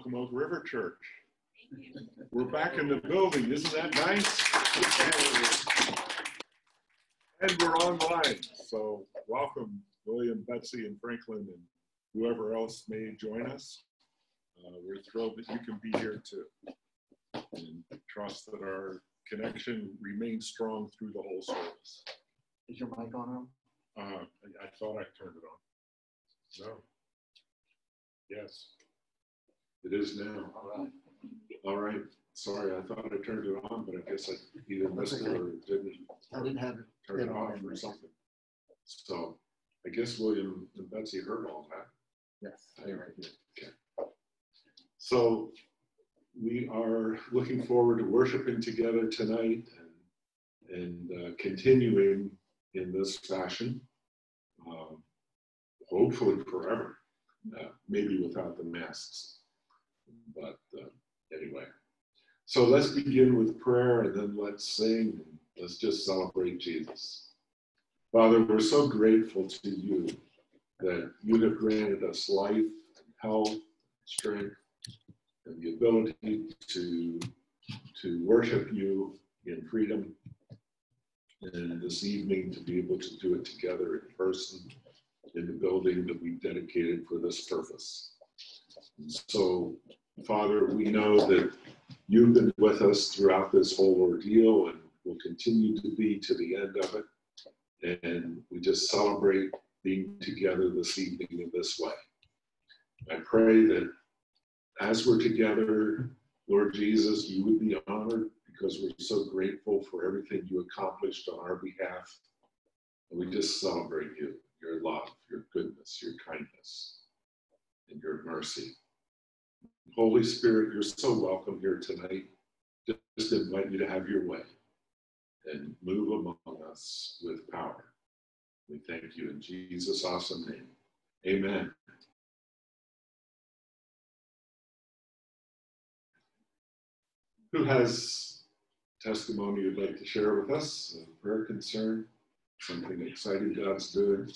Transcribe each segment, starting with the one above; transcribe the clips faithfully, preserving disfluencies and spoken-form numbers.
welcome Oak River Church. We're back in the building. Isn't that nice? And we're online. So welcome, William, Betsy, and Franklin, and whoever else may join us. Uh, we're thrilled that you can be here too. And trust that our connection remains strong through the whole service. Is your mic on? Uh, I, I thought I turned it on. No. Yes. It is now. All right. All right. Sorry, I thought I turned it on, but I guess I either missed it or didn't. I didn't have it. Turn it off or something. So I guess William and Betsy heard all that. Yes, they're right here. Okay. So we are looking forward to worshiping together tonight and, and uh, continuing in this fashion, um, hopefully forever, uh, maybe without the masks. But uh, anyway, so let's begin with prayer and then let's sing and let's just celebrate Jesus. Father, we're so grateful to you that you have granted us life and health, strength, and the ability to, to worship you in freedom, and this evening to be able to do it together in person in the building that we dedicated for this purpose. And so, Father, we know that you've been with us throughout this whole ordeal and will continue to be to the end of it. And we just celebrate being together this evening in this way. I pray that as we're together, Lord Jesus, you would be honored because we're so grateful for everything you accomplished on our behalf. And we just celebrate you, your love, your goodness, your kindness, and your mercy. Holy Spirit, you're so welcome here tonight. Just invite you to have your way and move among us with power. We thank you in Jesus' awesome name. Amen. Who has testimony you'd like to share with us? A prayer concern? Something exciting God's doing?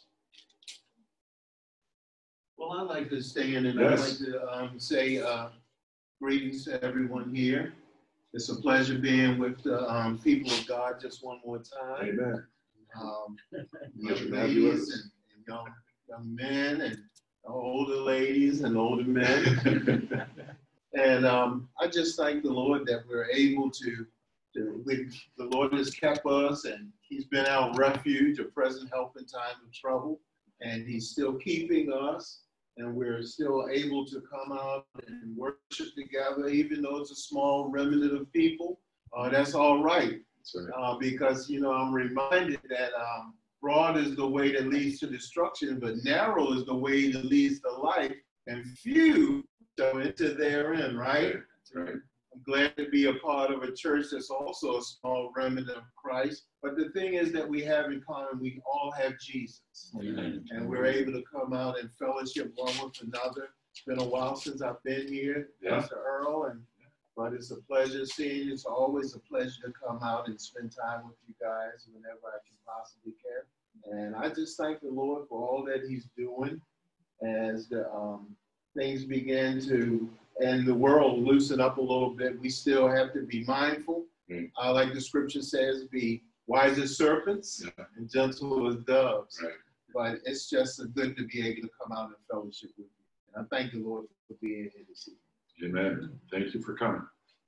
Well, I'd like to stand and Yes. I'd like to um, say uh, greetings to everyone here. It's a pleasure being with the um, people of God just one more time. Amen. Um, Pleasure young to have you with ladies us. and, and young, young men and older ladies and older men. And um, I just thank the Lord that we're able to, to we, the Lord has kept us and he's been our refuge, a present help in time of trouble. And he's still keeping us. And we're still able to come out and worship together, even though it's a small remnant of people. Uh, that's all right. That's right. Uh, because, you know, I'm reminded that um, broad is the way that leads to destruction, but narrow is the way that leads to life, and few go into therein, right? That's right. I'm glad to be a part of a church that's also a small remnant of Christ. But the thing is that we have in common, we all have Jesus. Amen. And we're able to come out and fellowship one with another. It's been a while since I've been here, Yeah. Pastor Earl, and but it's a pleasure seeing you. It's always a pleasure to come out and spend time with you guys whenever I can possibly can. And I just thank the Lord for all that he's doing as the um, things begin to, and the world loosen up a little bit. We still have to be mindful. Mm. Uh, like the scripture says, be wise as serpents Yeah. and gentle as doves. Right. But it's just good to be able to come out and fellowship with you. And I thank the Lord for being here this evening. Amen. Thank you for coming.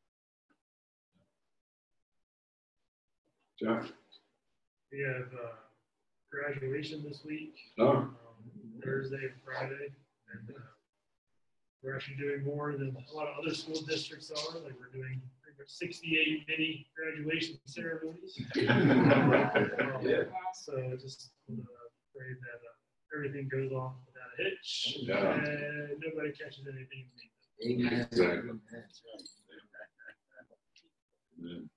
Jeff? We have uh, graduation this week, Oh, um, Thursday and Friday, and uh, we're actually doing more than a lot of other school districts are. Like we're doing pretty much sixty-eight mini graduation ceremonies. um, Yeah. So just uh, pray that uh, everything goes off without a hitch, Yeah. and nobody catches anything. Amen. Exactly. That's right. Amen.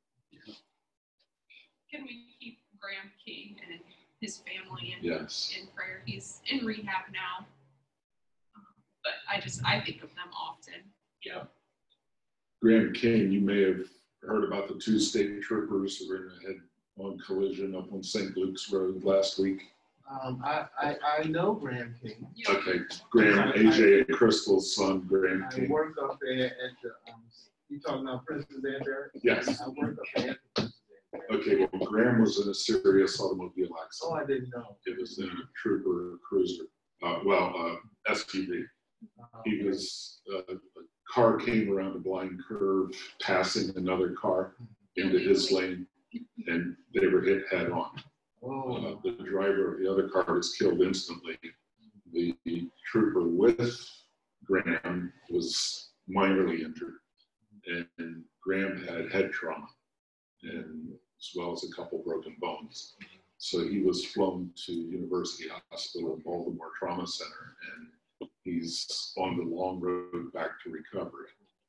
Can we keep Graham King and his family in, Yes. in prayer? He's in rehab now. Um, but I just, I think of them often. You know. Graham King, you may have heard about the two state troopers who were in a head-on collision up on Saint Luke's Road last week. Um, I, I, I know Graham King. Yeah. Okay, Graham, A J and Crystal's son, Graham I King. work up there at the, um, you talking about Princess Danbury? Yes. I work up there at the Princess Danbury. Okay, well, Graham was in a serious automobile Oh, accident. I didn't know. It was in a trooper cruiser, uh, well, uh, S U V. Uh, He was, uh, a car came around a blind curve, passing another car into his lane, and they were hit head on. Oh, Uh, the driver of the other car was killed instantly. The trooper with Graham was minorly injured, and Graham had head trauma, and as well as a couple broken bones. So he was flown to University Hospital in Baltimore Trauma Center, and he's on the long road back to recovery.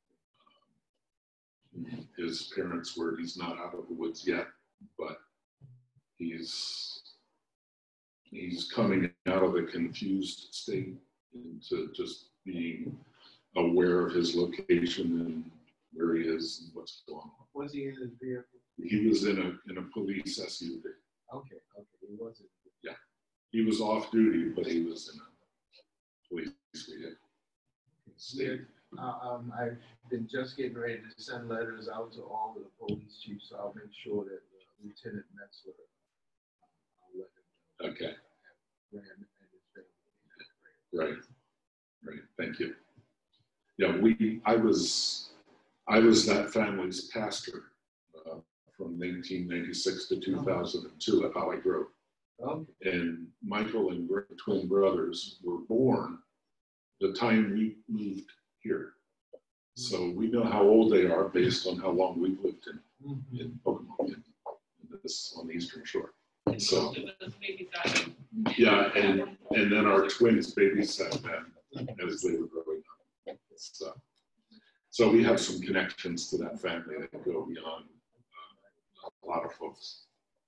Um, his parents' word, he's not out of the woods yet, but he's he's coming out of a confused state into just being aware of his location and where he is and what's going on. was he in his vehicle? He was in a in a police S U V. Okay, okay, he wasn't. He was off duty, but he was in a police vehicle. State. Uh, um, I've been just getting ready to send letters out to all of the police chiefs, so I'll make sure that uh, Lieutenant Metzler, uh, I'll let him know. Okay, Graham and his family. right, right. Thank you. Yeah, we. I was, I was that family's pastor uh, from nineteen ninety-six to two thousand two at Holly Grove. Okay. And Michael and Greg, twin brothers, were born the time we moved here. So we know how old they are based on how long we've lived in, Mhm. in Pokemon, in, in this, on the Eastern Shore. So, yeah, and, and then our twins babysat them as they were growing up. So, so we have some connections to that family that go beyond uh, a lot of folks.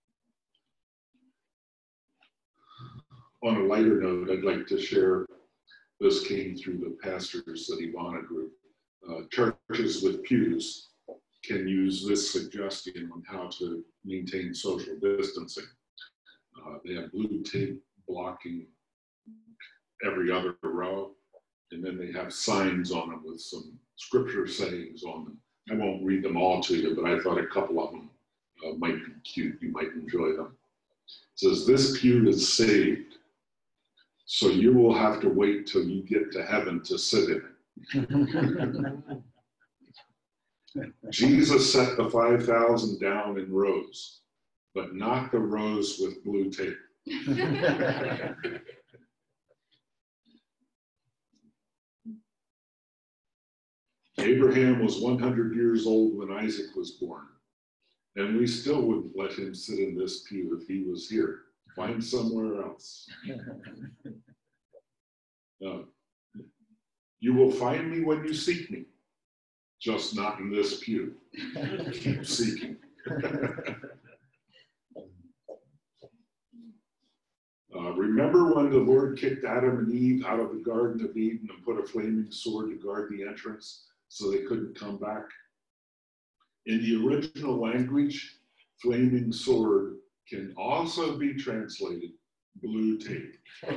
On a lighter note, I'd like to share, this came through the pastors at Ivana Group. Uh, churches with pews can use this suggestion on how to maintain social distancing. Uh, they have blue tape blocking every other row, and then they have signs on them with some scripture sayings on them. I won't read them all to you, but I thought a couple of them uh, might be cute. You might enjoy them. It says, "This pew is saved, so you will have to wait till you get to heaven to sit in it. Jesus set the five thousand down in rows, but not the rows with blue tape." Abraham was one hundred years old when Isaac was born, and we still wouldn't let him sit in this pew if he was here. Find somewhere else. No. You will find me when you seek me, just not in this pew. Keep seeking. uh, remember when the Lord kicked Adam and Eve out of the Garden of Eden and put a flaming sword to guard the entrance so they couldn't come back? In the original language, flaming sword can also be translated blue tape.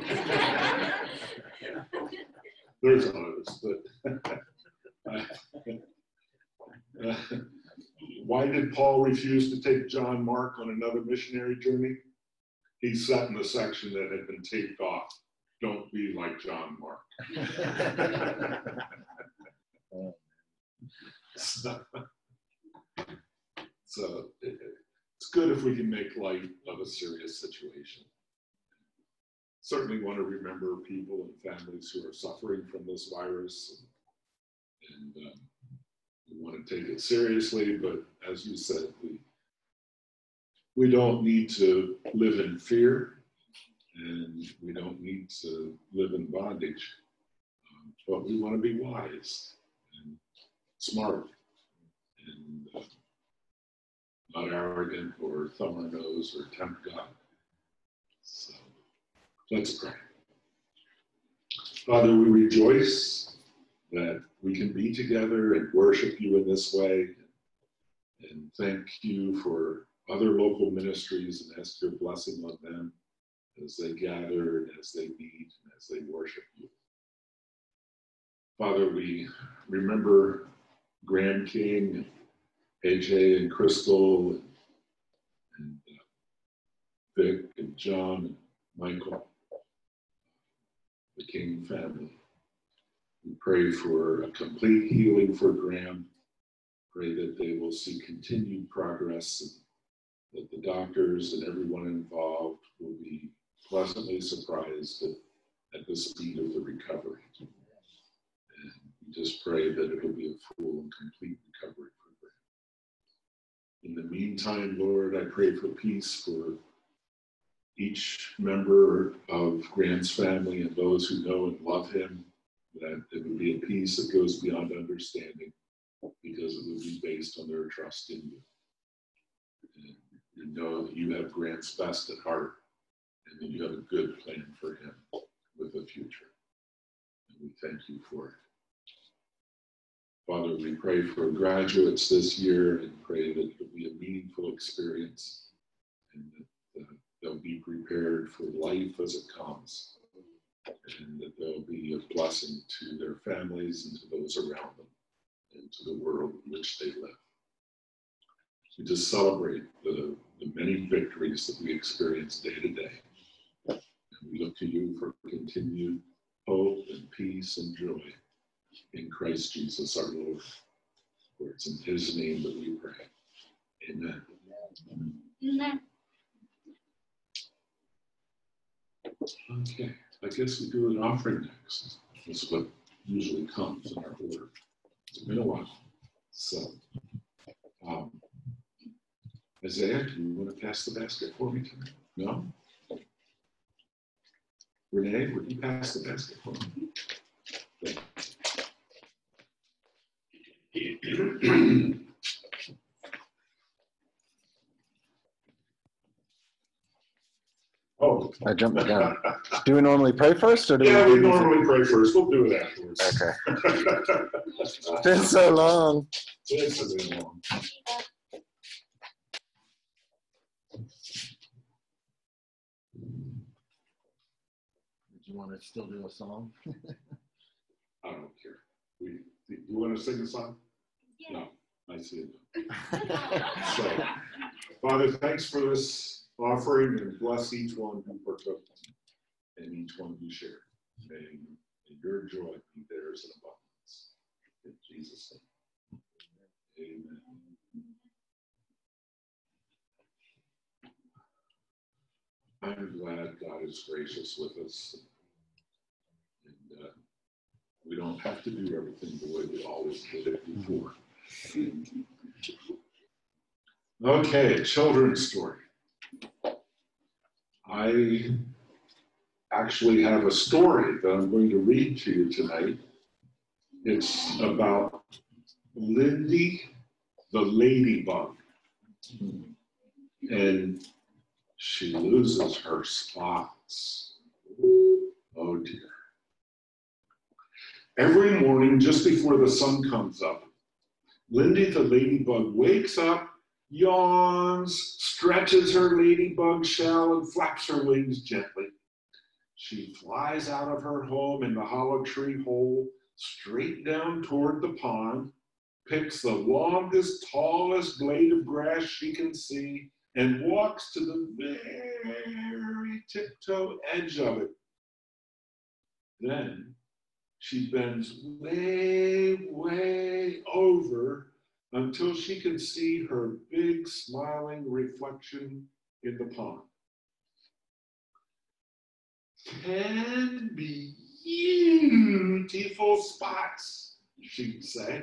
There's others, but uh, uh, why did Paul refuse to take John Mark on another missionary journey? He sat in the section that had been taped off. Don't be like John Mark. so, so it, it's good if we can make light of a serious situation. Certainly want to remember people and families who are suffering from this virus, and, and um, we want to take it seriously, but as you said, we, we don't need to live in fear, and we don't need to live in bondage, um, but we want to be wise and smart and uh, not arrogant or thumb our nose or tempt God. So let's pray. Father, we rejoice that we can be together and worship you in this way, and thank you for other local ministries and ask your blessing on them as they gather and as they meet and as they worship you. Father, we remember Graham King and A J and Crystal and, and uh, Vic and John and Michael, the King family. We pray for a complete healing for Graham. Pray that they will see continued progress and that the doctors and everyone involved will be pleasantly surprised at, at the speed of the recovery. And we just pray that it will be a full and complete recovery for Graham. In the meantime, Lord, I pray for peace for each member of Graham's family and those who know and love him, that it would be a peace that goes beyond understanding because it would be based on their trust in you. And you know that you have Graham's best at heart and that you have a good plan for him with a future. And we thank you for it. Father, we pray for graduates this year and pray that it will be a meaningful experience and that uh, they'll be prepared for life as it comes and that they'll be a blessing to their families and to those around them and to the world in which they live. We just celebrate the, the many victories that we experience day to day. And we look to you for continued hope and peace and joy in Christ Jesus our Lord. For it's in his name that we pray. Amen. Amen. Okay, I guess we do an offering next. That's what usually comes in our order. It's been a while. So, um, Isaiah, do you want to pass the basket for me tonight? No? Renee, would you pass the basket for me? Oh. I jumped the gun. Do we normally pray first, or do Yeah, we? we do music? normally pray first. We'll do it afterwards. Okay. It's been so long. It's a bit long. Do you want to still do a song? I don't care. We, do you want to sing a song? Yeah. No, I see it. So, Father, thanks for this offering and bless each one who partook and each one who shared. May, may your joy be theirs in abundance. In Jesus' name. Amen. I'm glad God is gracious with us. And uh, we don't have to do everything the way we always did it before. Okay, children's story. I actually have a story that I'm going to read to you tonight. It's about Lindy the ladybug. And she loses her spots. Oh dear. Every morning, just before the sun comes up, Lindy the ladybug wakes up, yawns, stretches her ladybug shell, and flaps her wings gently. She flies out of her home in the hollow tree hole, straight down toward the pond, picks the longest, tallest blade of grass she can see, and walks to the very tiptoe edge of it. Then she bends way, way over until she can see her big smiling reflection in the pond. Ten beautiful spots, she'd say.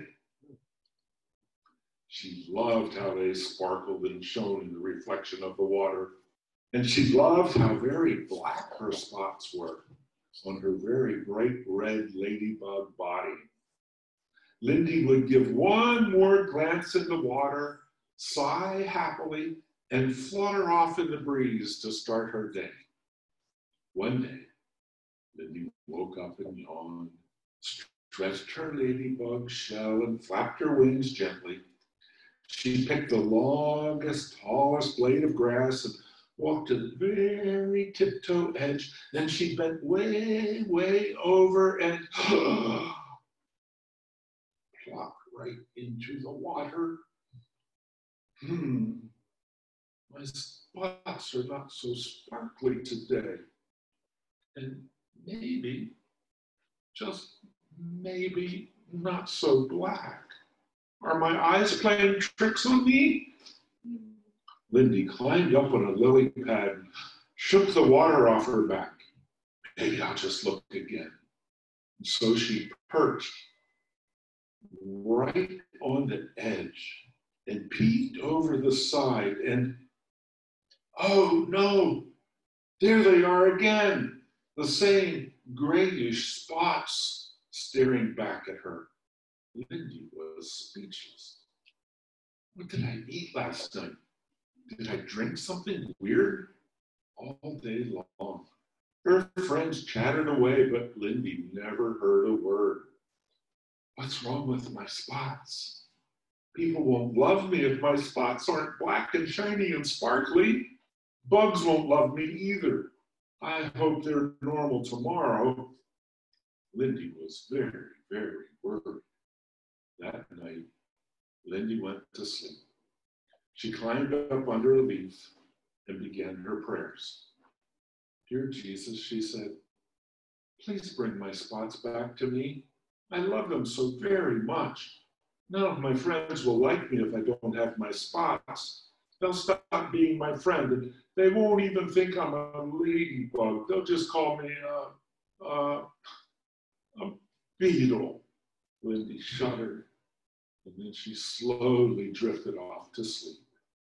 She loved how they sparkled and shone in the reflection of the water. And she loved how very black her spots were on her very bright red ladybug body. Lindy would give one more glance in the water, sigh happily, and flutter off in the breeze to start her day. One day, Lindy woke up and yawned, stretched her ladybug shell, and flapped her wings gently. She picked the longest, tallest blade of grass and walked to the very tiptoe edge. Then she bent way, way over and plop right into the water. Hmm, my spots are not so sparkly today. And maybe, just maybe, not so black. Are my eyes playing tricks on me? Lindy climbed up on a lily pad, shook the water off her back. Maybe I'll just look again. And so she perched right on the edge and peeked over the side and, oh no, there they are again, the same grayish spots staring back at her. Lindy was speechless. What did I eat last night? Did I drink something weird? All day long. Her friends chattered away, but Lindy never heard a word. What's wrong with my spots? People won't love me if my spots aren't black and shiny and sparkly. Bugs won't love me either. I hope they're normal tomorrow. Lindy was very, very worried. That night, Lindy went to sleep. She climbed up under a leaf and began her prayers. Dear Jesus, she said, please bring my spots back to me. I love them so very much. None of my friends will like me if I don't have my spots. They'll stop being my friend, and they won't even think I'm a ladybug. They'll just call me a, a, a beetle. Lindy shuddered, and then she slowly drifted off to sleep.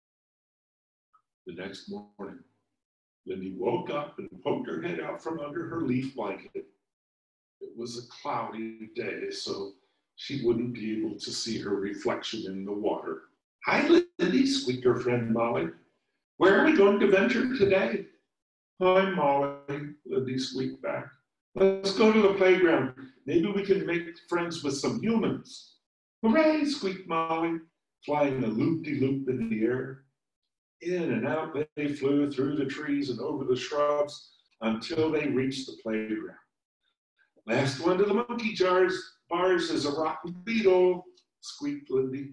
The next morning, Lindy woke up and poked her head out from under her leaf blanket. It was a cloudy day, so she wouldn't be able to see her reflection in the water. Hi, Lindy, squeaked her friend Molly. Where are we going to venture today? Hi, Molly, Lindy squeaked back. Let's go to the playground. Maybe we can make friends with some humans. Hooray, squeaked Molly, flying a loop-de-loop in the air. In and out they flew through the trees and over the shrubs until they reached the playground. Last one to the monkey jars, bars is a rotten beetle, squeaked Lindy.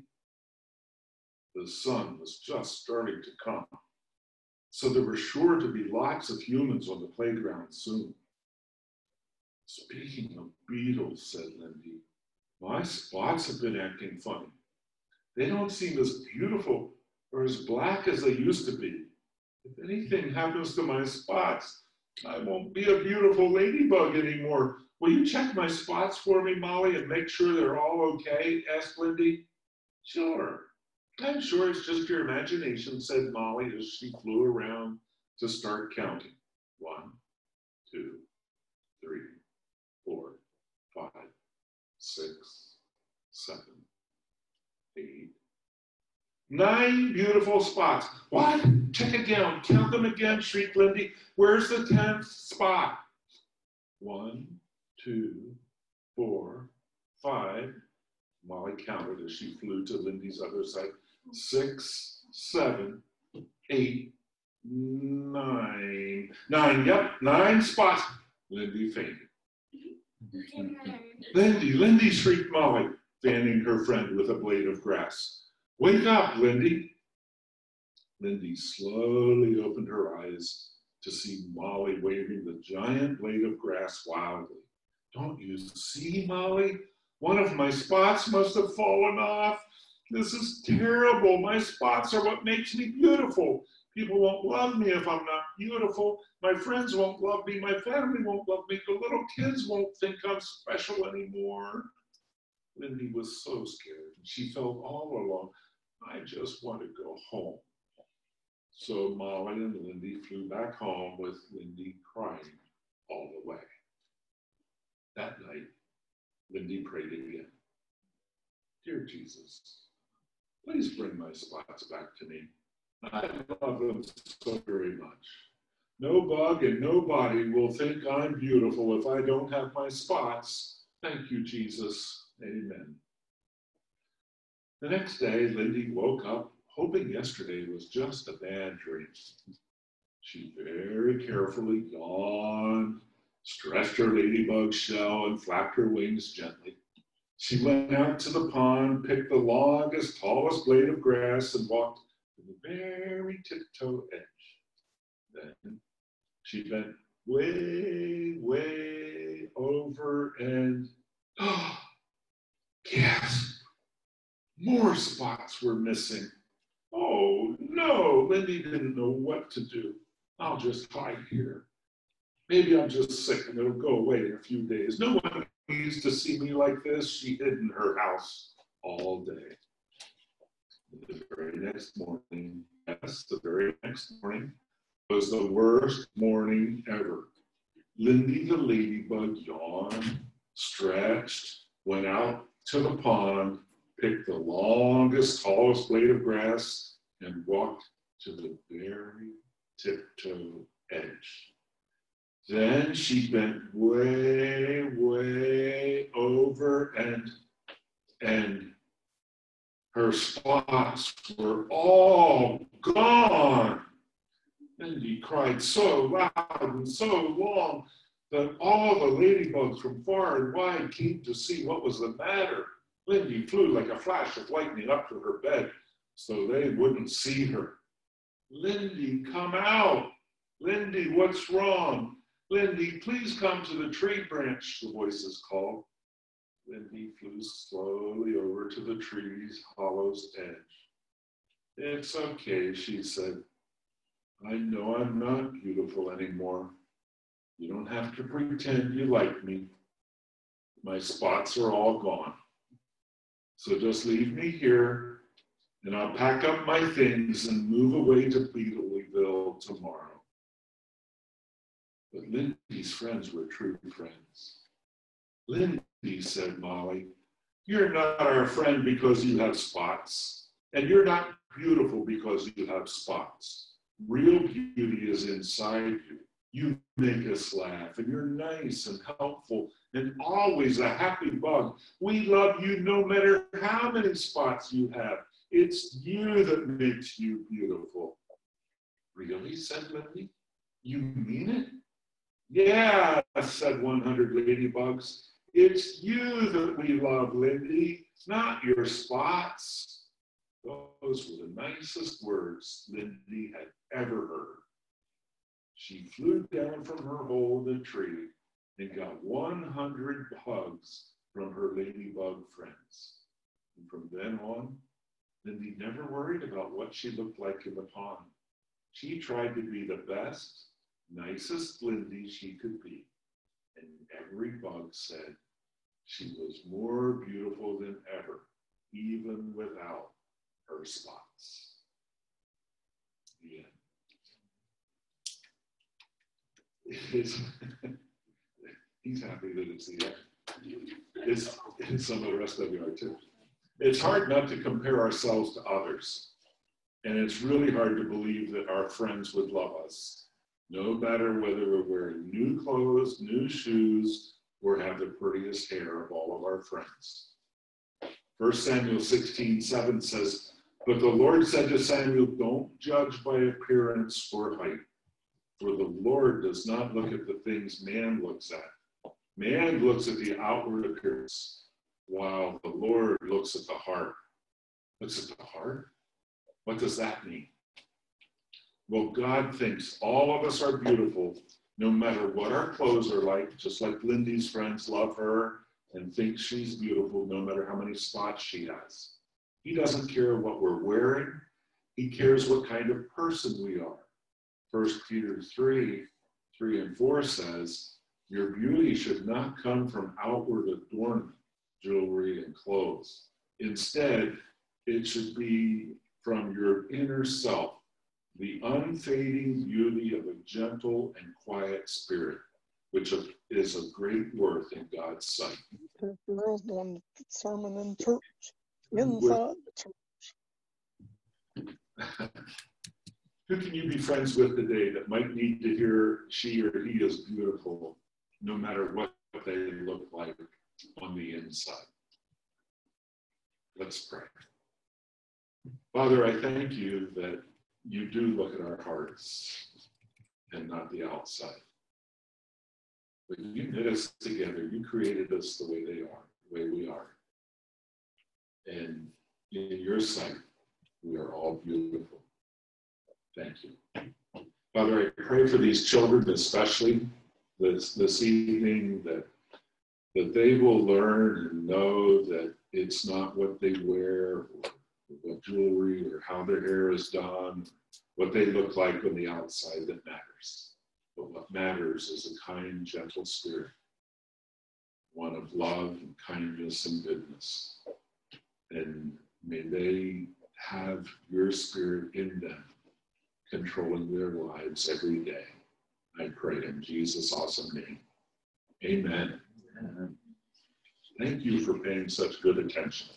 The sun was just starting to come, so there were sure to be lots of humans on the playground soon. Speaking of beetles, said Lindy, my spots have been acting funny. They don't seem as beautiful or as black as they used to be. If anything happens to my spots, I won't be a beautiful ladybug anymore. Will you check my spots for me, Molly, and make sure they're all okay? Asked Lindy. Sure. I'm sure it's just your imagination, said Molly as she flew around to start counting. One, two, three, four, five, six, seven, eight, nine beautiful spots. What? Check again. Count them again, shrieked Lindy. Where's the tenth spot? One, two, four, five. Molly counted as she flew to Lindy's other side. Six, seven, eight, nine. Nine, yep, nine spots. Lindy fainted. Lindy, Lindy, shrieked Molly, fanning her friend with a blade of grass. Wake up, Lindy. Lindy slowly opened her eyes to see Molly waving the giant blade of grass wildly. Don't you see, Molly? One of my spots must have fallen off. This is terrible. My spots are what makes me beautiful. People won't love me if I'm not beautiful. My friends won't love me. My family won't love me. The little kids won't think I'm special anymore. Lindy was so scared. She felt all alone. I just want to go home. So Molly and Lindy flew back home with Lindy crying all the way. That night, Lindy prayed again. Dear Jesus, please bring my spots back to me. I love them so very much. No bug and no body will think I'm beautiful if I don't have my spots. Thank you, Jesus. Amen. The next day, Lindy woke up hoping yesterday was just a bad dream. She very carefully yawned, stretched her ladybug shell, and flapped her wings gently. She went out to the pond, picked the longest, tallest blade of grass, and walked to the very tiptoe edge. Then she bent way, way over and, oh, gasp! More spots were missing. Oh no, Lindy didn't know what to do. I'll just hide here. Maybe I'm just sick and it'll go away in a few days. No one needs to see me like this. She hid in her house all day. The very next morning, yes, the very next morning was the worst morning ever. Lindy the ladybug yawned, stretched, went out to the pond, picked the longest, tallest blade of grass, and walked to the very tiptoe edge. Then she bent way, way over and, and her spots were all gone. Lindy cried so loud and so long that all the ladybugs from far and wide came to see what was the matter. Lindy flew like a flash of lightning up to her bed so they wouldn't see her. Lindy, come out. Lindy, what's wrong? Lindy, please come to the tree branch, the voices called. Lindy flew slowly over to the tree's hollow's edge. It's okay, she said. I know I'm not beautiful anymore. You don't have to pretend you like me. My spots are all gone. So just leave me here, and I'll pack up my things and move away to Beetleville tomorrow. But Lindy's friends were true friends. Lindy, said Molly, you're not our friend because you have spots, and you're not beautiful because you have spots. Real beauty is inside you. You make us laugh, and you're nice and helpful, and always a happy bug. We love you no matter how many spots you have. It's you that makes you beautiful. Really, said Lindy? You mean it? Yeah, said one hundred ladybugs. It's you that we love, Lindy, not your spots. Those were the nicest words Lindy had ever heard. She flew down from her hole in the tree and got one hundred hugs from her ladybug friends. And from then on, Lindy never worried about what she looked like in the pond. She tried to be the best, nicest Lindy she could be. And every bug said she was more beautiful than ever, even without her spots. The end. It's, he's happy that it's the end. It's, and some of the rest of you are too. It's hard not to compare ourselves to others. And it's really hard to believe that our friends would love us, no matter whether we're wearing new clothes, new shoes, or have the prettiest hair of all of our friends. First Samuel sixteen seven says, but the Lord said to Samuel, don't judge by appearance or height, for the Lord does not look at the things man looks at. Man looks at the outward appearance, while the Lord looks at the heart. Looks at the heart? What does that mean? Well, God thinks all of us are beautiful, no matter what our clothes are like, just like Lindy's friends love her and think she's beautiful, no matter how many spots she has. He doesn't care what we're wearing. He cares what kind of person we are. First Peter three, three and four says, your beauty should not come from outward adornment, jewelry and clothes. Instead, it should be from your inner self, the unfading beauty of a gentle and quiet spirit, which is of great worth in God's sight. The girls doing the sermon in church, inside the church. Who can you be friends with today that might need to hear she or he is beautiful, no matter what they look like on the inside? Let's pray. Father, I thank you that you do look at our hearts. and not the outside. But you knit us together. You created us the way they are, the way we are. And in your sight, we are all beautiful. Thank you. Father, I pray for these children, especially this, this evening, that, that they will learn and know that it's not what they wear, or what jewelry, or how their hair is done, what they look like on the outside that matters. But what matters is a kind, gentle spirit, one of love and kindness and goodness. And may they have your spirit in them, controlling their lives every day. I pray in Jesus' awesome name. Amen. Amen. Thank you for paying such good attention.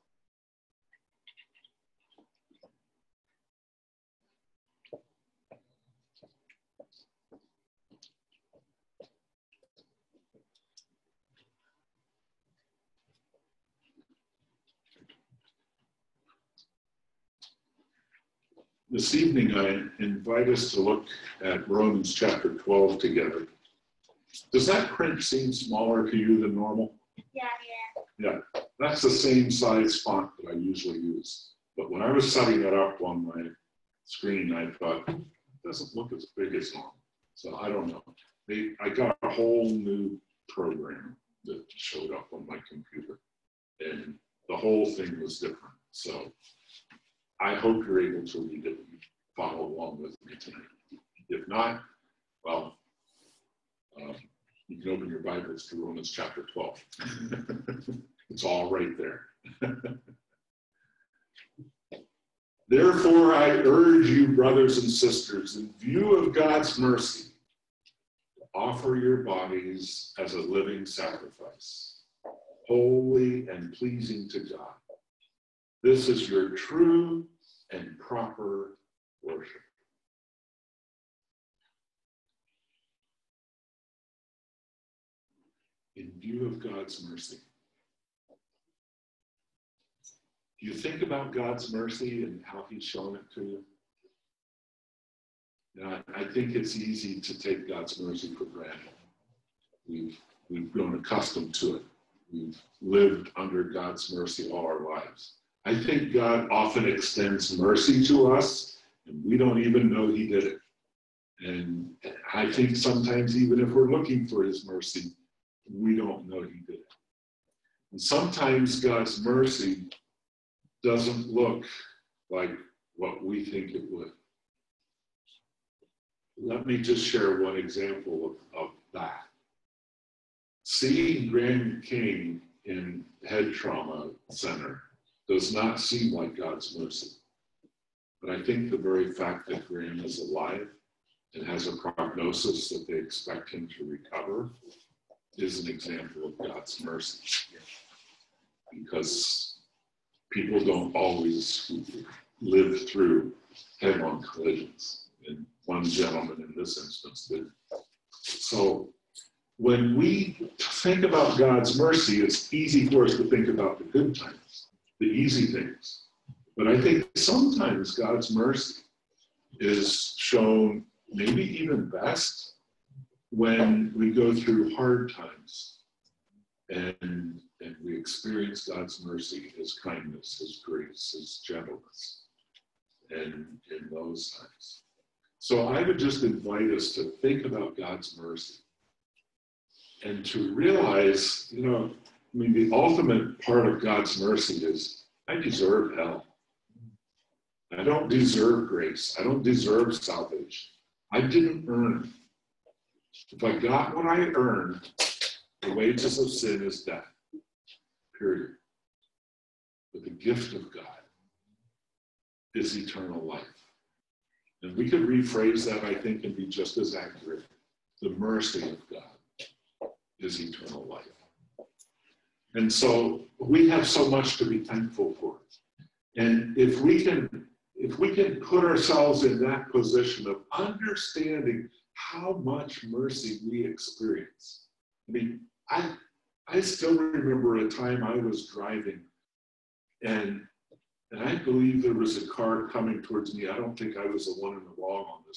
This evening, I invite us to look at Romans chapter twelve together. Does that print seem smaller to you than normal? Yeah, yeah. Yeah, that's the same size font that I usually use. But when I was setting it up on my screen, I thought, it doesn't look as big as normal. So I don't know. They, I got a whole new program that showed up on my computer. And the whole thing was different. So I hope you're able to read it and follow along with me tonight. If not, well, um, you can open your Bibles to Romans chapter twelve. It's all right there. Therefore, I urge you, brothers and sisters, in view of God's mercy, to offer your bodies as a living sacrifice, holy and pleasing to God. This is your true and proper worship. In view of God's mercy. Do you think about God's mercy and how he's shown it to you? Now, I think it's easy to take God's mercy for granted. We've, we've grown accustomed to it. We've lived under God's mercy all our lives. I think God often extends mercy to us, and we don't even know he did it. And I think sometimes even if we're looking for his mercy, we don't know he did it. And sometimes God's mercy doesn't look like what we think it would. Let me just share one example of, of that. Seeing Graham King in Head Trauma Center does not seem like God's mercy. But I think the very fact that Graham is alive and has a prognosis that they expect him to recover is an example of God's mercy. Because people don't always live through head-on collisions. And one gentleman in this instance did. So when we think about God's mercy, it's easy for us to think about the good times, the easy things. But I think sometimes God's mercy is shown maybe even best when we go through hard times and, and we experience God's mercy, his kindness, his grace, his gentleness, and in those times. So I would just invite us to think about God's mercy and to realize, you know, I mean, the ultimate part of God's mercy is I deserve hell. I don't deserve grace. I don't deserve salvation. I didn't earn it. If I got what I earned, the wages of sin is death, period. But the gift of God is eternal life. And we could rephrase that, I think, and be just as accurate. The mercy of God is eternal life. And so we have so much to be thankful for. And if we can, if we can put ourselves in that position of understanding how much mercy we experience. I mean, I, I still remember a time I was driving and, and I believe there was a car coming towards me. I don't think I was the one in the wrong on this,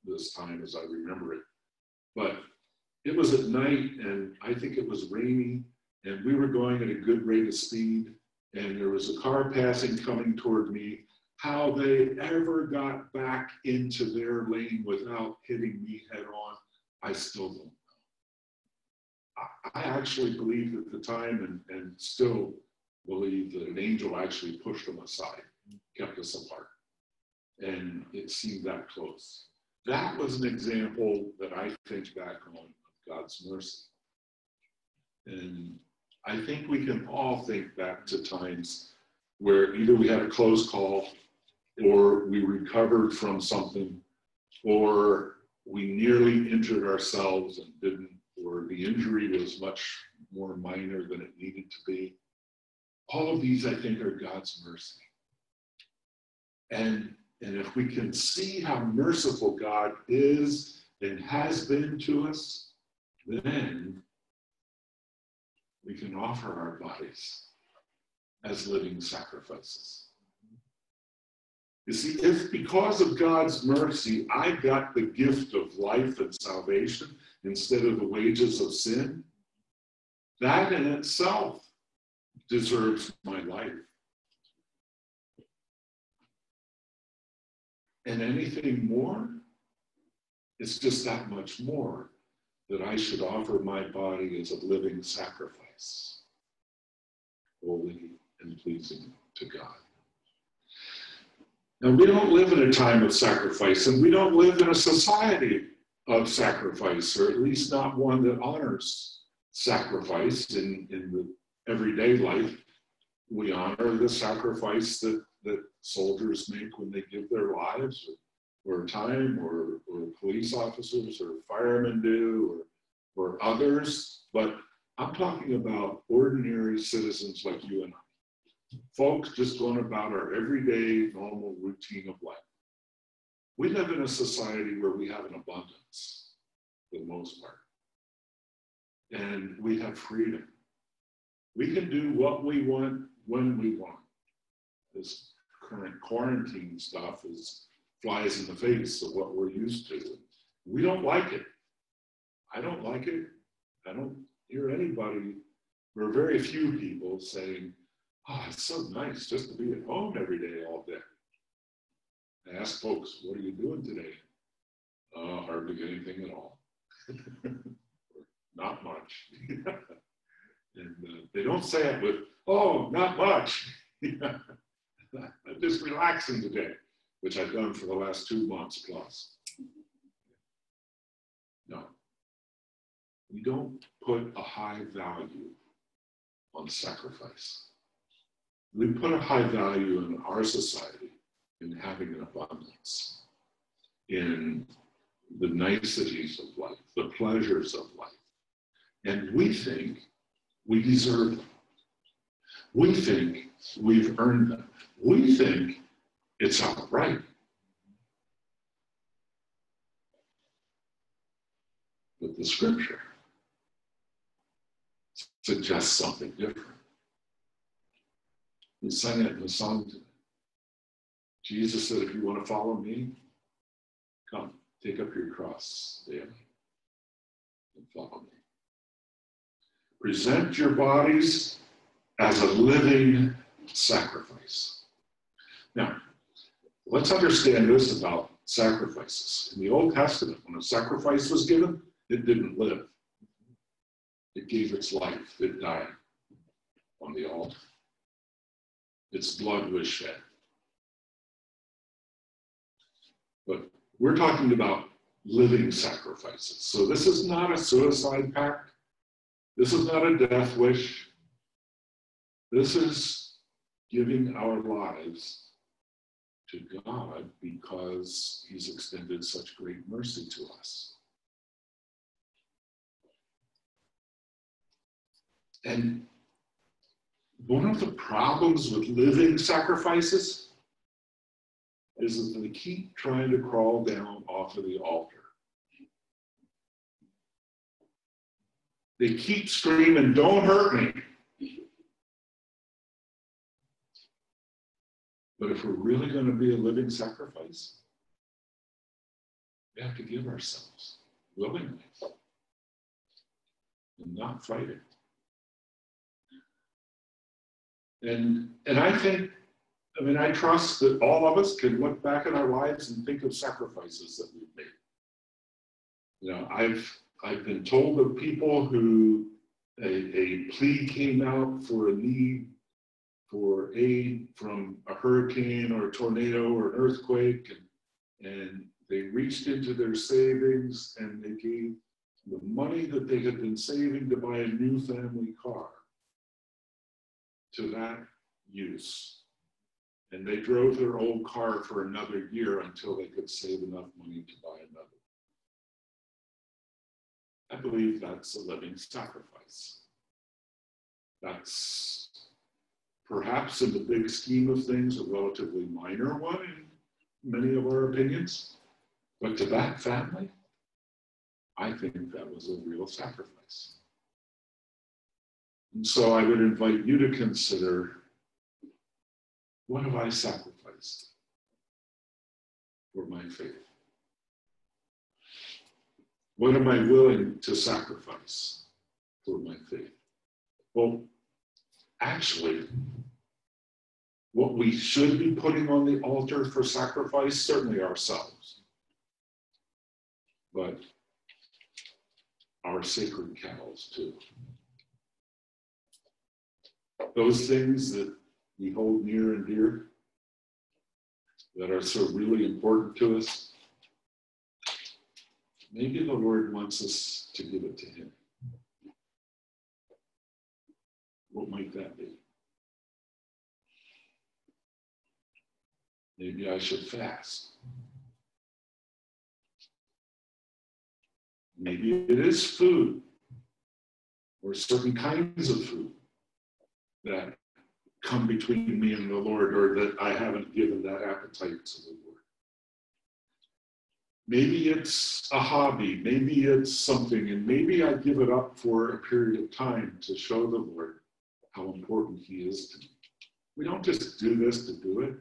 this time as I remember it. But it was at night, and I think it was rainy, and we were going at a good rate of speed, and there was a car passing coming toward me. How they ever got back into their lane without hitting me head on, I still don't know. I, I actually believed at the time, and, and still believe, that an angel actually pushed them aside, kept us apart. And it seemed that close. That was an example that I think back on of God's mercy. And I think we can all think back to times where either we had a close call, or we recovered from something, or we nearly injured ourselves and didn't, or the injury was much more minor than it needed to be. All of these, I think, are God's mercy. And, and if we can see how merciful God is and has been to us, then we can offer our bodies as living sacrifices. You see, if because of God's mercy, I got the gift of life and salvation instead of the wages of sin, that in itself deserves my life. And anything more, it's just that much more that I should offer my body as a living sacrifice, holy and pleasing to God. Now, we don't live in a time of sacrifice, and we don't live in a society of sacrifice, or at least not one that honors sacrifice in, in the everyday life. We honor the sacrifice that, that soldiers make when they give their lives, or, or time, or, or police officers, or firemen do, or, or others. But I'm talking about ordinary citizens like you and I. Folks just going about our everyday, normal routine of life. We live in a society where we have an abundance, for the most part. And we have freedom. We can do what we want when we want. This current quarantine stuff is flies in the face of what we're used to. We don't like it. I don't like it. I don't hear anybody, or very few people saying, oh, it's so nice just to be at home every day, all day. I ask folks, what are you doing today? Uh, hardly anything at all. Not much. And uh, they don't say it with, oh, not much. I'm just relaxing today, which I've done for the last two months plus. No. We don't put a high value on sacrifice. We put a high value in our society in having an abundance, in the niceties of life, the pleasures of life. And we think we deserve them. We think we've earned them. We think it's our right. But the scripture suggests something different. We sang it in the song today. Jesus said, if you want to follow me, come, take up your cross daily and follow me. Present your bodies as a living sacrifice. Now, let's understand this about sacrifices. In the Old Testament, when a sacrifice was given, it didn't live. It gave its life. It died on the altar. Its blood was shed. But we're talking about living sacrifices. So this is not a suicide pact. This is not a death wish. This is giving our lives to God because he's extended such great mercy to us. And one of the problems with living sacrifices is that they keep trying to crawl down off of the altar. They keep screaming, don't hurt me. But if we're really going to be a living sacrifice, We have to give ourselves willingly and not fight it. And, and I think, I mean, I trust that all of us can look back at our lives and think of sacrifices that we've made. You know, I've, I've been told of people who a, a plea came out for a need for aid from a hurricane or a tornado or an earthquake, and, and they reached into their savings and they gave the money that they had been saving to buy a new family car to that use. And they drove their old car for another year until they could save enough money to buy another. I believe that's a living sacrifice. That's perhaps in the big scheme of things a relatively minor one in many of our opinions, but to that family, I think that was a real sacrifice. And so I would invite you to consider, what have I sacrificed for my faith? What am I willing to sacrifice for my faith? Well, actually, what we should be putting on the altar for sacrifice, certainly ourselves, but our sacred cows too. Those things that we hold near and dear, that are so really important to us, maybe the Lord wants us to give it to him. What might that be? Maybe I should fast. Maybe it is food or certain kinds of food that come between me and the Lord, or that I haven't given that appetite to the Lord. Maybe it's a hobby, maybe it's something, and maybe I give it up for a period of time to show the Lord how important he is to me. We don't just do this to do it.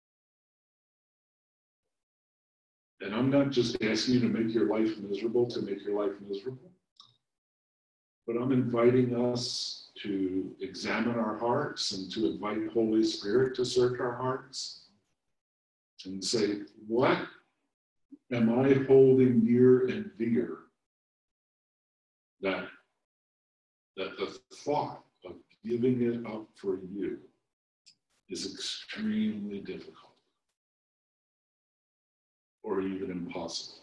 And I'm not just asking you to make your life miserable to make your life miserable, but I'm inviting us to examine our hearts and to invite Holy Spirit to search our hearts and say, what am I holding near and dear that, that the thought of giving it up for you is extremely difficult or even impossible?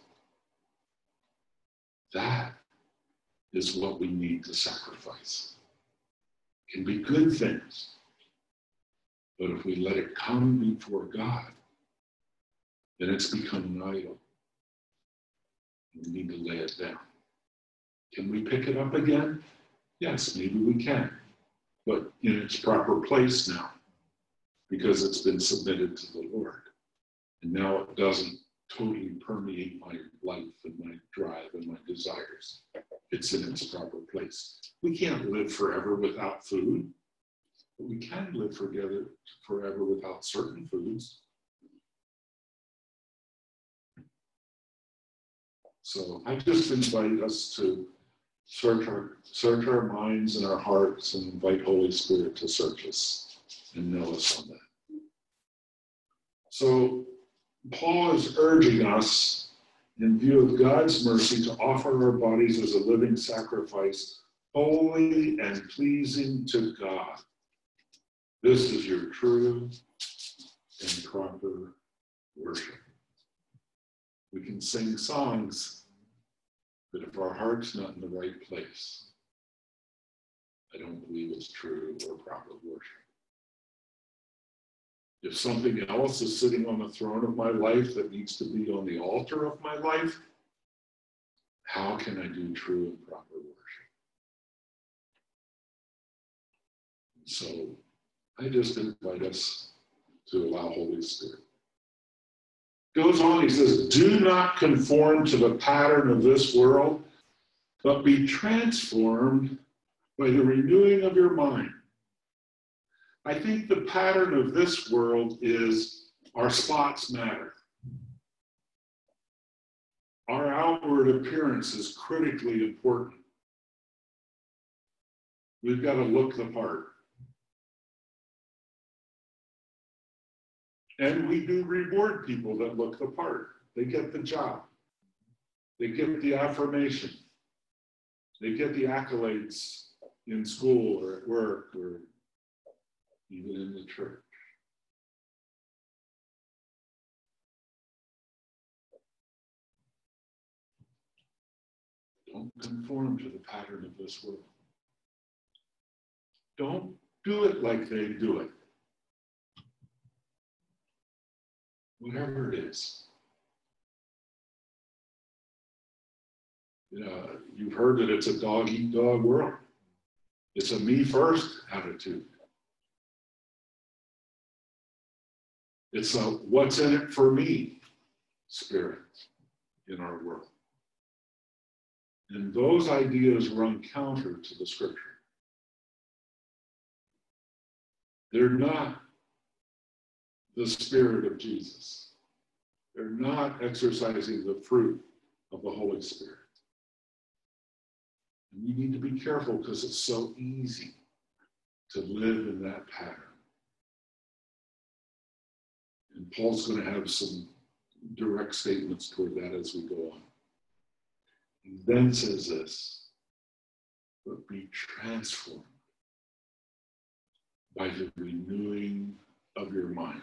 That is what we need to sacrifice. It can be good things, but if we let it come before God, then it's become an idol. We need to lay it down. Can we pick it up again? Yes, maybe we can, but in its proper place now, because it's been submitted to the Lord. And now it doesn't totally permeate my life and my drive and my desires. It's in its proper place. We can't live forever without food, but we can live together forever without certain foods. So I just invite us to search our, search our minds and our hearts and invite Holy Spirit to search us and know us on that. So Paul is urging us, in view of God's mercy, to offer our bodies as a living sacrifice, holy and pleasing to God. This is your true and proper worship. We can sing songs, but if our heart's not in the right place, I don't believe it's true or proper worship. If something else is sitting on the throne of my life that needs to be on the altar of my life, how can I do true and proper worship? So I just invite us to allow Holy Spirit. Goes on, he says, do not conform to the pattern of this world, but be transformed by the renewing of your mind. I think the pattern of this world is our spots matter. our outward appearance is critically important. We've got to look the part. And we do reward people that look the part. They get the job. They get the affirmation. They get the accolades in school or at work or even in the church. Don't conform to the pattern of this world. Don't do it like they do it. Whatever it is. You know, you've heard that it's a dog-eat-dog world. It's a me-first attitude. It's a what's in it for me spirit in our world. And those ideas run counter to the scripture. They're not the spirit of Jesus. They're not exercising the fruit of the Holy Spirit. And we need to be careful because it's so easy to live in that pattern. And Paul's going to have some direct statements toward that as we go on. He then says this, but be transformed by the renewing of your mind.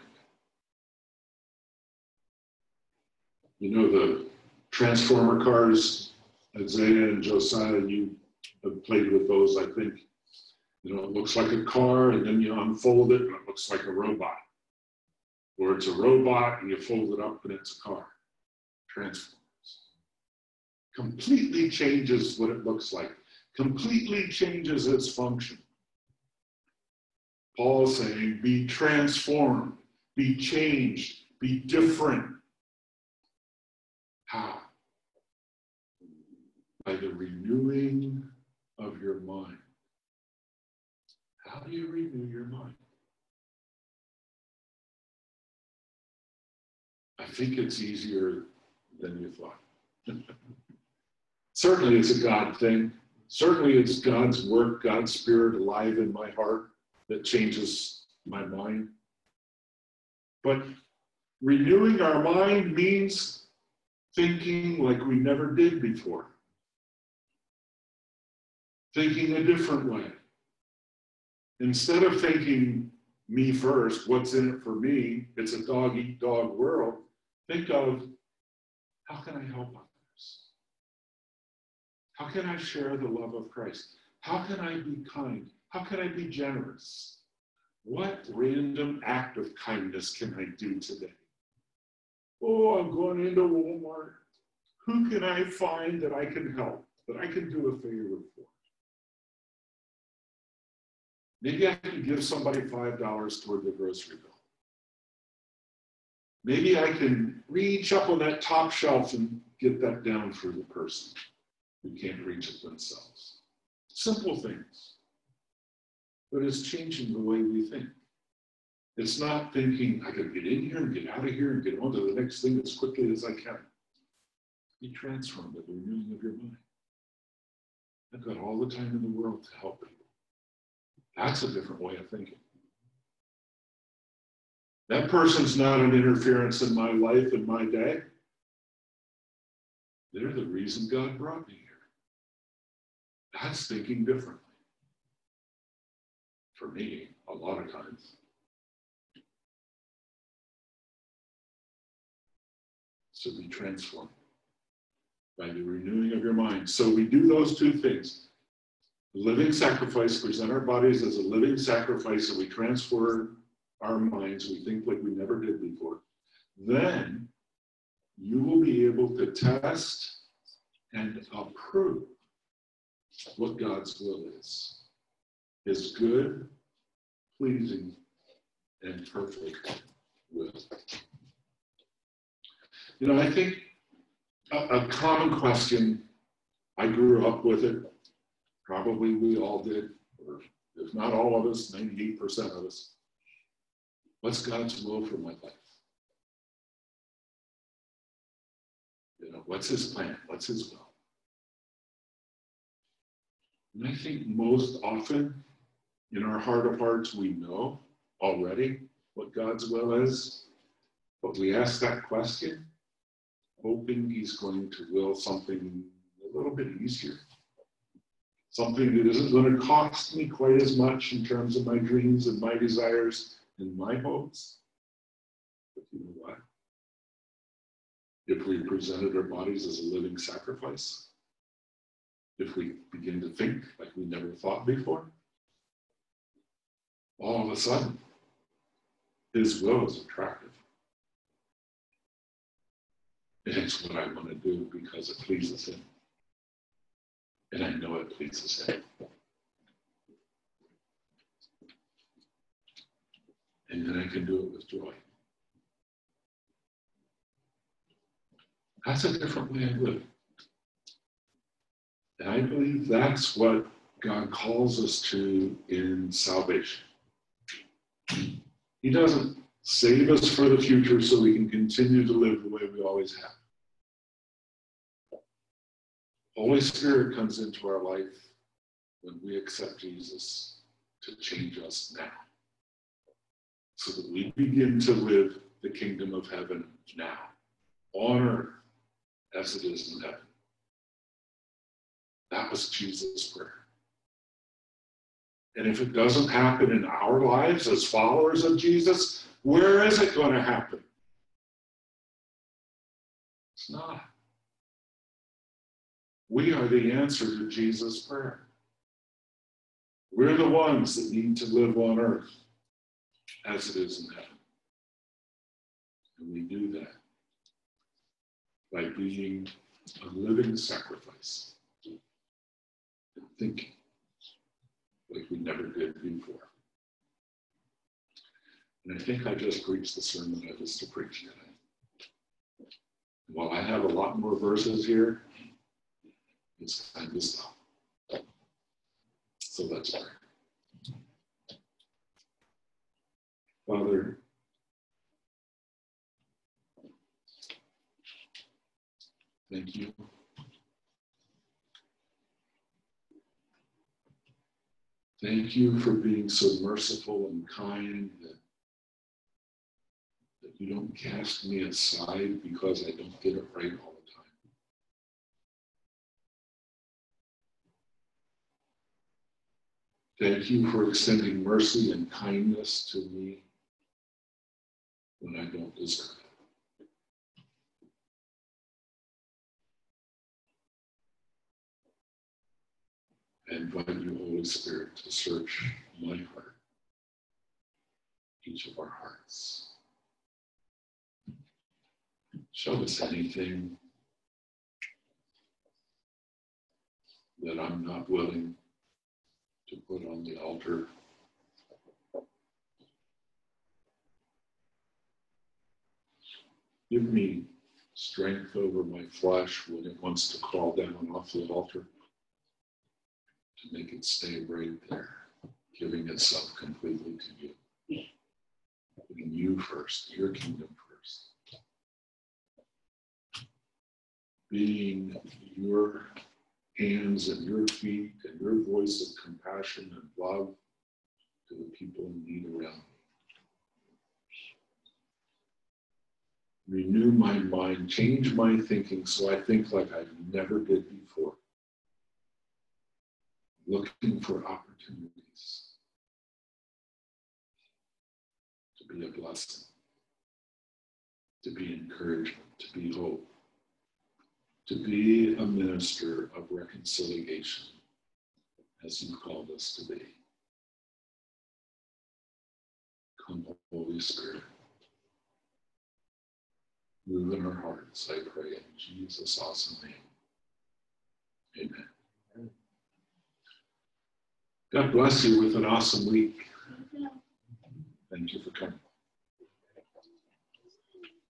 You know the Transformer cars, Isaiah and Josiah, you have played with those, I think. You know, it looks like a car, and then you unfold it, and it looks like a robot. Or it's a robot, and you fold it up, and it's a car. Transforms. Completely changes what it looks like. Completely changes its function. Paul's saying, be transformed, be changed, be different. How? By the renewing of your mind. How do you renew your mind? I think it's easier than you thought. Certainly it's a God thing. Certainly it's God's work, God's Spirit alive in my heart that changes my mind. But renewing our mind means thinking like we never did before. Thinking a different way. Instead of thinking me first, what's in it for me, it's a dog-eat-dog world, think of how can I help others? How can I share the love of Christ? How can I be kind? How can I be generous? What random act of kindness can I do today? Oh, I'm going into Walmart. Who can I find that I can help, that I can do a favor for? Maybe I can give somebody five dollars toward the grocery bill. Maybe I can reach up on that top shelf and get that down for the person who can't reach it themselves. Simple things. But it's changing the way we think. It's not thinking, I can get in here and get out of here and get on to the next thing as quickly as I can. Be transformed by the renewing of your mind. I've got all the time in the world to help people. That's a different way of thinking. That person's not an interference in my life and my day. They're the reason God brought me here. That's thinking differently. For me, a lot of times. So be transformed by the renewing of your mind. So we do those two things. Living sacrifice, present our bodies as a living sacrifice, so we transfer our minds, we think like we never did before. Then you will be able to test and approve what God's will is. His good, pleasing, and perfect will. You know, I think a, a common question, I grew up with it, probably we all did, or if not all of us, ninety-eight percent of us. What's God's will for my life? You know, what's his plan? What's his will? And I think most often in our heart of hearts, we know already what God's will is, but we ask that question, hoping he's going to will something a little bit easier. Something that isn't going to cost me quite as much in terms of my dreams and my desires and my hopes. But you know what? If we presented our bodies as a living sacrifice, if we begin to think like we never thought before, all of a sudden, his will is attractive. And it's what I want to do because it pleases him. And I know it pleases him. And then I can do it with joy. That's a different way of living. And I believe that's what God calls us to in salvation. He doesn't save us for the future so we can continue to live the way we always have. Holy Spirit comes into our life when we accept Jesus to change us now, so that we begin to live the kingdom of heaven now, on earth as it is in heaven. That was Jesus' prayer. And if it doesn't happen in our lives as followers of Jesus, where is it going to happen? It's not. We are the answer to Jesus' prayer. We're the ones that need to live on earth as it is in heaven. And we do that by being a living sacrifice and thinking like we never did before. And I think I just preached the sermon I was to preach today. While I have a lot more verses here, it's time to stop. So let's pray. Father, thank you. Thank you for being so merciful and kind that, that you don't cast me aside because I don't get it right all the time. Thank you for extending mercy and kindness to me when I don't deserve it. I invite you, Holy Spirit, to search my heart, each of our hearts. Show us anything that I'm not willing to put on the altar. Give me strength over my flesh when it wants to crawl down off the altar, to make it stay right there, giving itself completely to you. Putting you first, your kingdom first. Being your hands and your feet and your voice of compassion and love to the people in need around me. Renew my mind, change my thinking so I think like I never did before. Looking for opportunities to be a blessing, to be encouragement, to be hope, to be a minister of reconciliation as you've called us to be. Come, Holy Spirit. Move in our hearts, I pray, in Jesus' awesome name. Amen. God bless you with an awesome week. Thank you for coming.